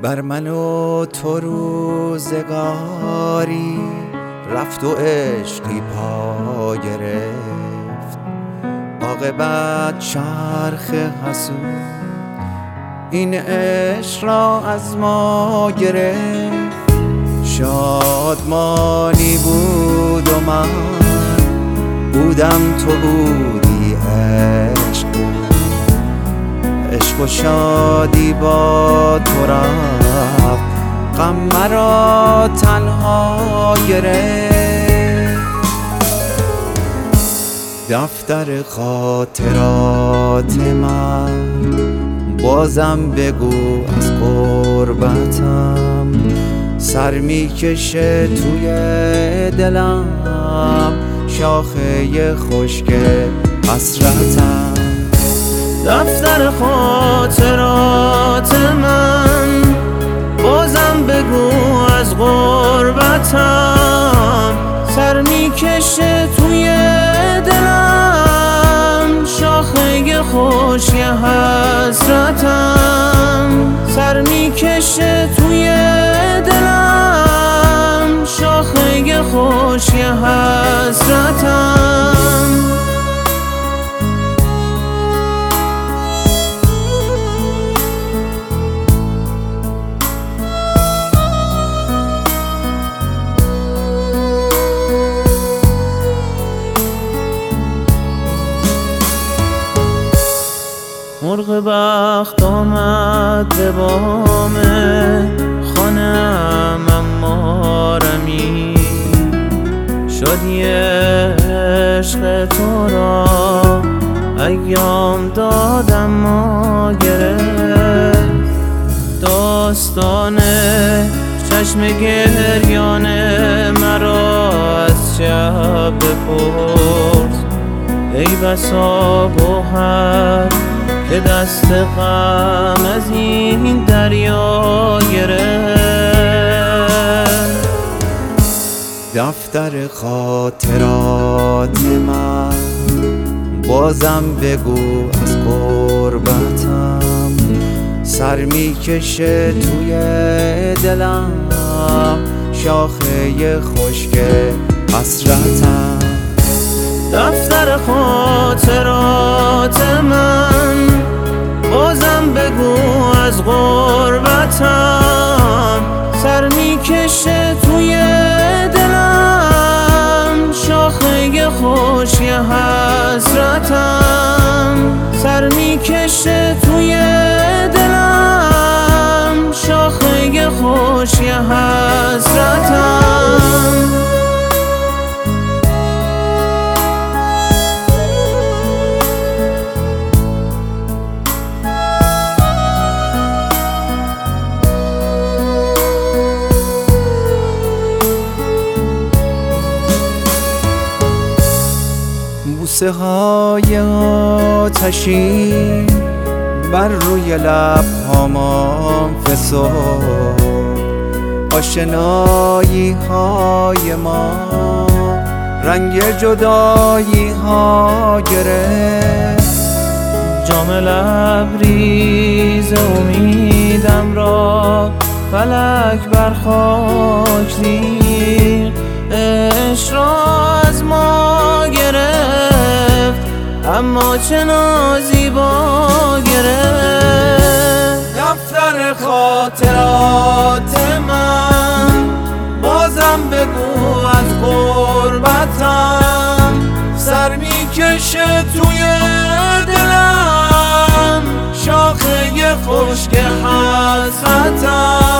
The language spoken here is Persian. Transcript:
بر من و تو روزگاری رفت و عشقی پا گرفت، عاقبت چرخ حسود این عشق را از ما گرفت. شادمانی بود و من بودم، تو بودی، عشق بود. عشق و شادی با تو رفت، غم مرا تنها گرفت. دفتر خاطرات من بازم بگو از غربتم، سر میکشه توی دلم شاخه خشک حسرتم. دفتر خاطرات من بازم بگو از غربتم، سر میکشه توی دلم شاخه خشک حسرتم. سر میکشه توی دلم شاخه خشک حسرتم. مرغ بخت آمد به بام خانه‌ام، اما رمی شدی عشق تو را ایام دادم ما گرفت. داستان چشم گریان مرا از شب بپرس، ای بسا گوهر که دست غم از این دریا گرفت. دفتر خاطرات من بازم بگو از غربتم، سر میکشه توی دلم شاخه خشک حسرتم. دفتر خاطرات من بازم بگو از غربتم، سر میکشه توی دلم شاخه خشک حسرتم. سر میکشه توی دلم شاخه خشک حسرتم. بوسه های آتشین بر روی لب‌هامان فسرد، آشنایی های ما رنگ جدایی ها گرفت. جام لبریز امیدم را فلک بر خاک ریخت، عشق را از ما گرفت اما چه نازیبا گرفت. دفتر خاطرات من بازم بگو از غربتم، سر میکشه توی دلم شاخه خشک حسرتم.